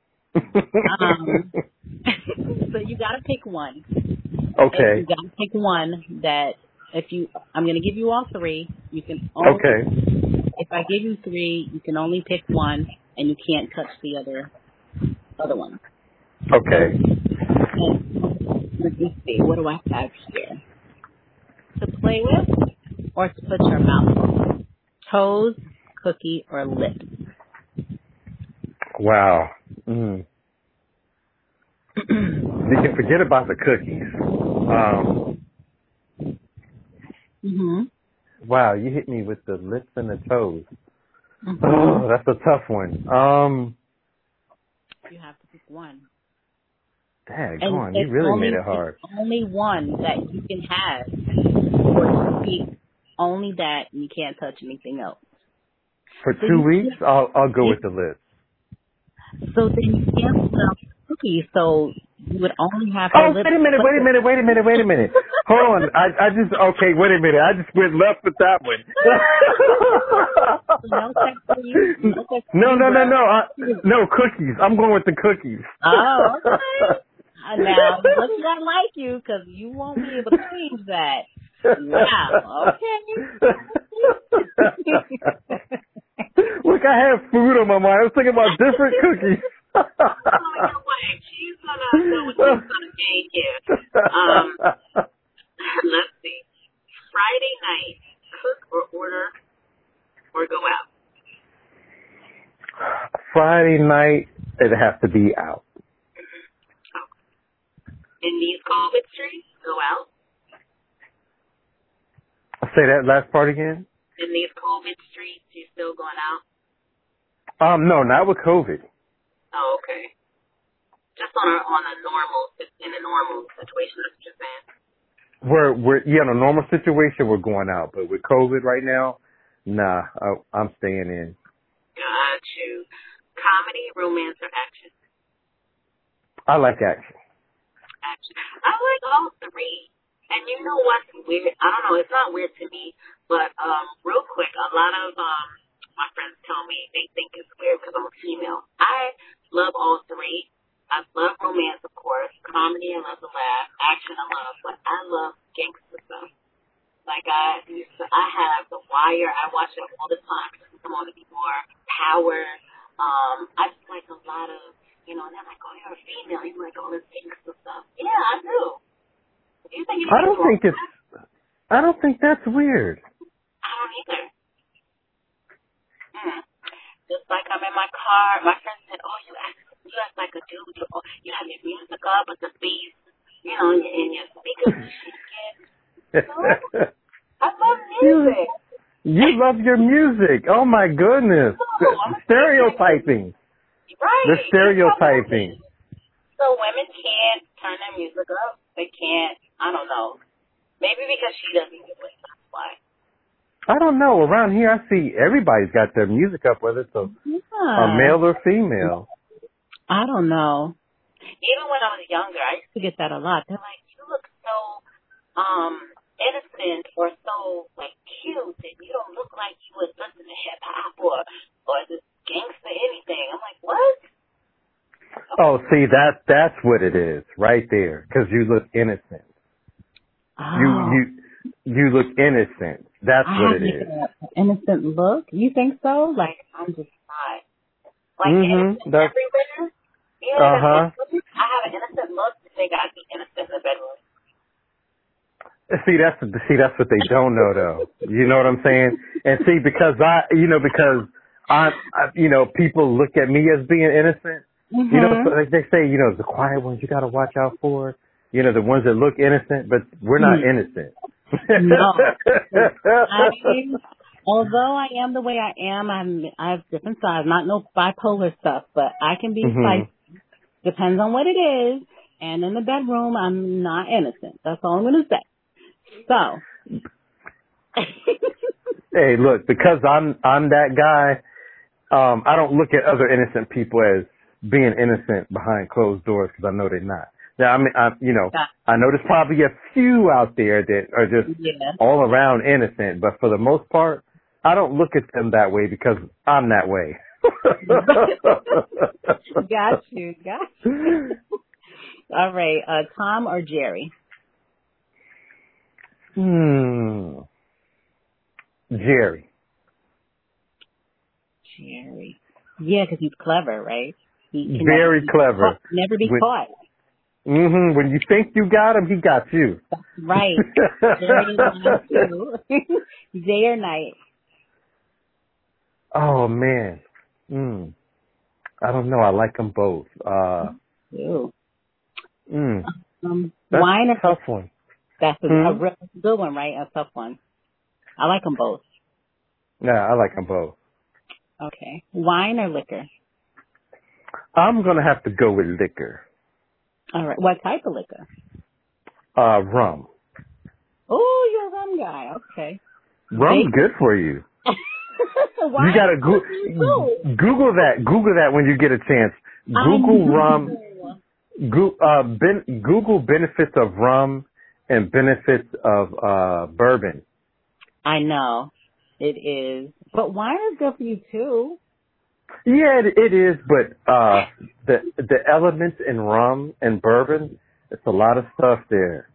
um, so you gotta pick one. Okay. And you gotta pick one that if you, I'm gonna give you all three. You can only, okay. If I give you three, you can only pick one, and you can't touch the other, other one. Okay. And let me see. What do I have here to play with, or to put your mouth on? Toes, cookie, or lips? Wow. Mm. You can forget about the cookies. Um, mm-hmm. Wow, you hit me with the lips and the toes. Mm-hmm. Oh, that's a tough one. Um, you have to pick one. Daggone, you really only, made it hard. It's only one that you can have, or speak. Only that, and you can't touch anything else. For so two weeks, I'll I'll go with the lips. So then you can't put out cookies, so you would only have Oh, lips. wait a minute, wait a minute, wait a minute, wait a minute. Hold on, I I just, okay, wait a minute, I just went left with that one. no sex for you? No, sex for no, you, no, no, bro. no, I, no, cookies. I'm going with the cookies. Oh, okay. Now, look, I like you, because you won't be able to change that. Wow, okay. Look, I have food on my mind. I was thinking about different cookies. Oh, you know what? She's gonna know what she's gonna gain here. Um, let's see. Friday night, cook or order or go out? Friday night, it'd have to be out. Mm-hmm. Oh. In these COVID streets, go out? Say that last part again? In these COVID streets, you still going out? Um, no, not with COVID. Oh, okay. Just on a, on a normal, in a normal situation, that's what you're saying? We're, we're, yeah, in a normal situation, we're going out. But with COVID right now, nah, I, I'm staying in. Got you. Comedy, romance, or action? I like action. Action. I like all three. And you know what's weird? I don't know. It's not weird to me, but um, real quick, a lot of um, my friends tell me they think it's weird because I'm a female. I love all three. I love romance, of course, comedy, I love to laugh, action, I love, but I love gangster stuff. Like I used to, I have The Wire. I watch it all the time because I want to be more power. Um, I just like a lot of, you know, and they're like, oh, you're a female. You like all this gangster stuff. Yeah, I do. Do you think I don't think it's. I don't think that's weird. I don't either. Hmm. Just like I'm in my car, my friend said, "Oh, you act, you act like a dude. You, oh, you have your music up with the bass, you know, and, and your speakers are shaking." So, I love music. You love your music. Oh my goodness. No, Stereotyping. Right. The stereotyping. So women can't turn their music up. They can't. I don't know. Maybe because she doesn't do it. That's why. I don't know. Around here, I see everybody's got their music up, whether it's a, Yeah. a male or female. I don't know. Even when I was younger, I used To get that a lot. to like, you look so um innocent or so like cute, and you don't look like you would listen to hip hop or or this gangster anything. I'm like, what? Oh, see, that that's what it is right there, because you look innocent. Oh. You you you look innocent. That's I what have it is. an innocent look. You think so? Like, I'm just not. Like Mhm. innocent That's everywhere. You know, uh huh. I have an innocent look to think I'd be innocent in the bedroom. See, that's see, that's what they don't know, though. You know what I'm saying? And see, because I, you know, because I, I you know, people look at me as being innocent. Mm-hmm. You know, so like they say, you know, the quiet ones you got to watch out for. You know, the ones that look innocent, but we're not Mm. innocent. No. I, although I am the way I am, I'm, I have different sides. Not no bipolar stuff, but I can be Mhm. spicy. Depends on what it is. And in the bedroom, I'm not innocent. That's all I'm going to say. So. Hey, look, because I'm I'm that guy. Um, I don't look at other innocent people as being innocent behind closed doors because I know they're not. Now, I mean, I, you know, I know there's probably a few out there that are just Yeah. all around innocent, but for the most part, I don't look at them that way because I'm that way. Got you. Got you. All right. Uh, Tom or Jerry? Hmm. Jerry. Jerry. Yeah, because he's clever, right? He can Very never clever. Caught, never be When, caught. Mm-hmm. When you think you got him, he got you. That's right. Jerry is mine too. Day or night? Oh, man. Mm. I don't know. I like them both. Uh, Ew. mm. Um, That's wine a or tough one. That's a, Hmm? a real good one, right? A tough one. I like them both. Yeah, I like them both. Okay. Wine or liquor? I'm going to have to go with liquor. All right. What type of liquor? Uh, rum. Oh, you're a rum guy. Okay. Rum's Bacon? good for you. Why You got to so go- Google that. Google that when you get a chance. Google rum. Go- uh, ben- Google benefits of rum and benefits of uh, bourbon. I know. It is. But wine is good for you too. Yeah, it, it is, but uh, the the elements in rum and bourbon, it's a lot of stuff there.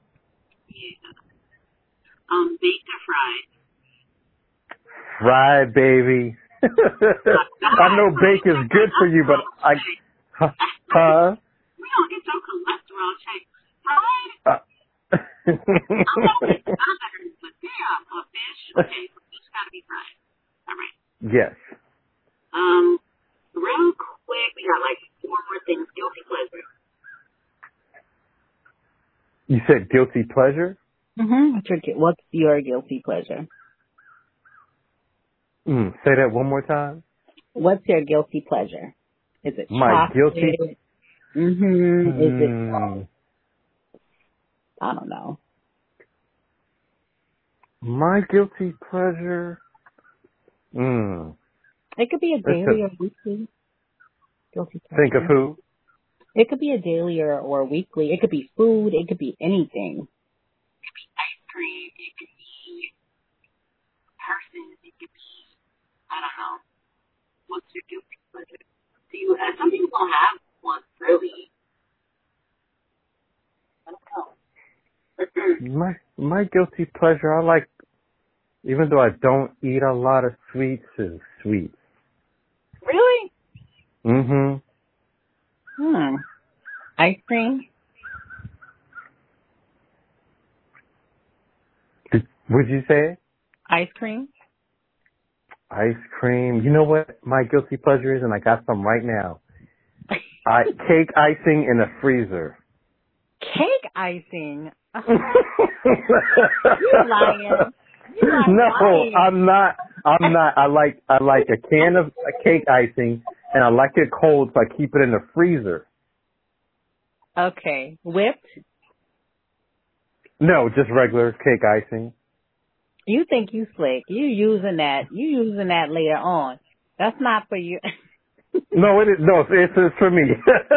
Yeah. Um, baked or fried? Fried, baby. I know bake is good for you, but I, huh? We don't get your cholesterol check. Fried? Uh, I'm not but damn, a fish. Okay, so fish gotta be fried. All right. yes. Um, real quick, we got like four more things. Guilty pleasure. You said guilty pleasure? Mm-hmm. What's your, gu- what's your guilty pleasure? Mm, say that one more time. What's your guilty pleasure? Is it My chocolate? guilty. Mm-hmm. Is it? Mm, I don't know. my guilty pleasure. Mm. It could be a That's daily a- or weekly guilty pleasure. Think of who? It could be a daily or, or weekly. It could be food. It could be anything. It could be ice cream. It could be person. It could be, I don't know. What's your guilty pleasure? Do you, uh, some people don't have one, really. I don't know. My my guilty pleasure, I like, even though I don't eat a lot of sweets, is sweets. Really? Mm-hmm. Hmm. Ice cream? Did, would you say? Ice cream? Ice cream. You know what my guilty pleasure is, and I got some right now. I cake icing in the freezer. Cake icing? You lying. You are No, lying. I'm not. I'm not. I like I like a can of a cake icing, and I like it cold, so I keep it in the freezer. Okay. Whipped? No, just regular cake icing. You think you slick. You using that. You using that later on. That's not for you. No, it is. No, it's, it's for me.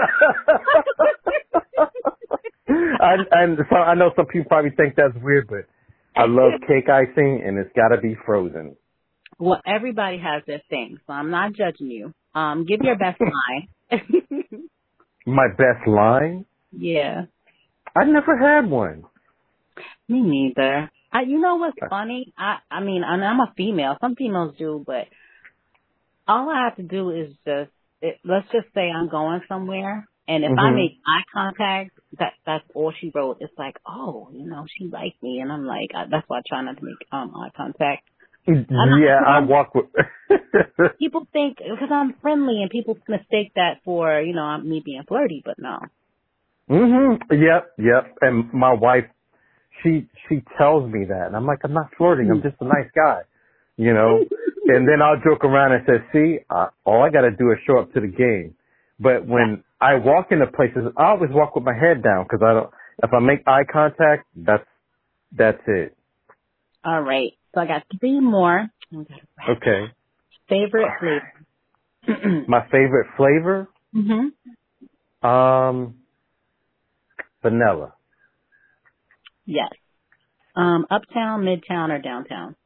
I, and so I know some people probably think that's weird, but I love cake icing, and it's got to be frozen. Well, everybody has their thing, so I'm not judging you. Um, give your best line. My best line? Yeah. I never had one. Me neither. I, you know what's funny? I, I mean, and I'm a female. Some females do, but all I have to do is just, it, let's just say I'm going somewhere, and if mm-hmm. I make eye contact, that that's all she wrote. It's like, oh, you know, she liked me, and I'm like, I, that's why I try not to make um eye contact. Yeah, I walk with. People think because I'm friendly, and people mistake that for you know me being flirty, but no. Mhm. Yep. Yep. And my wife, she she tells me that, and I'm like, I'm not flirting. I'm just a nice guy, you know. And then I'll joke around and say, see, uh, all I got to do is show up to the game. But when I walk into places, I always walk with my head down because I don't. If I make eye contact, that's that's it. All right. So I got three more. Okay. Favorite flavor. My favorite flavor? Mhm. Um, vanilla. Yes. Um, uptown, midtown, or downtown?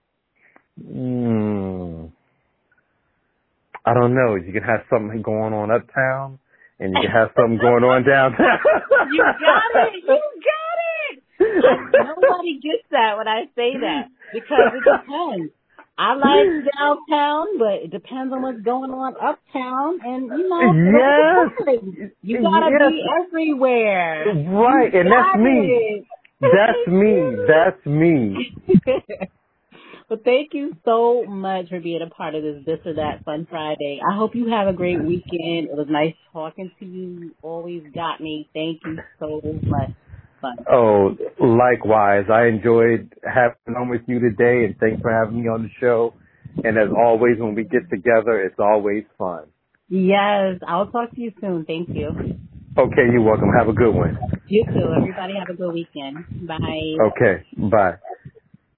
Mm, I don't know. You can have something going on uptown, and you can have something going on downtown. You got it. You got it. Nobody gets that when I say that because it depends. I like downtown, but it depends on what's going on uptown, and you know, yes, you gotta yes. be everywhere. Right, you and that's me. That's me. That's me. Well, thank you so much for being a part of this This or That Fun Friday. I hope you have a great weekend. It was nice talking to you. You always got me. Thank you so much. Fun. Oh, likewise. I enjoyed having on with you today, and thanks for having me on the show. And as always, when we get together, it's always fun. Yes, I'll talk to you soon. Thank you. Okay, you're welcome. Have a good one. You too. Everybody have a good weekend. Bye. Okay, bye.